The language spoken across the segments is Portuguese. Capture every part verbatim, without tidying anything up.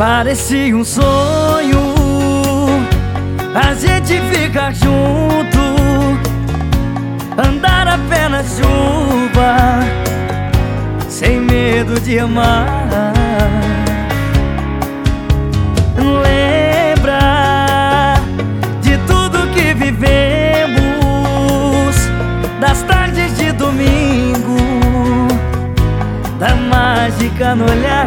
Parecia um sonho a gente ficar junto, andar a pé na chuva, sem medo de amar. Lembra de tudo que vivemos, das tardes de domingo, da mágica no olhar.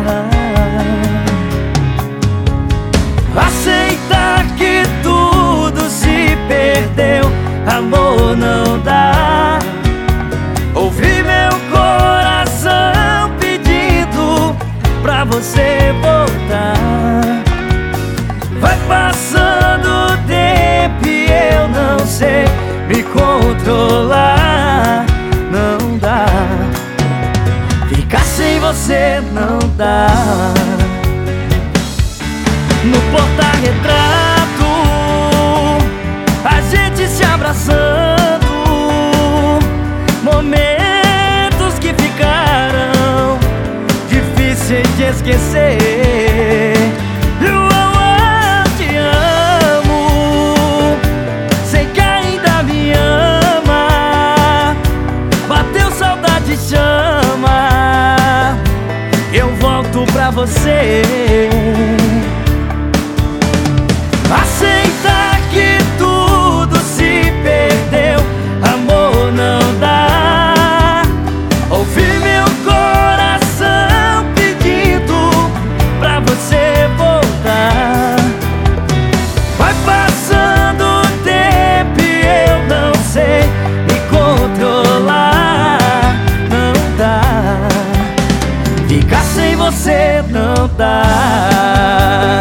Aceitar que tudo se perdeu, amor, não dá. Ouvir meu coração pedindo pra você voltar. Vai passando o tempo e eu não sei me controlar. Não dá, ficar sem você não dá. No porta-retrato, a gente se abraçando, momentos que ficaram difíceis de esquecer. Eu, eu te amo, sei que ainda me ama. Bateu saudade, chama, eu volto pra você. Aceitar que tudo se perdeu, amor, não dá. Ouvir meu coração pedindo pra você voltar. Vai passando o tempo e eu não sei me controlar. Não dá, ficar sem você não dá.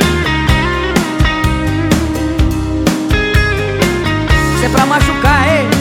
Pra machucar, hein?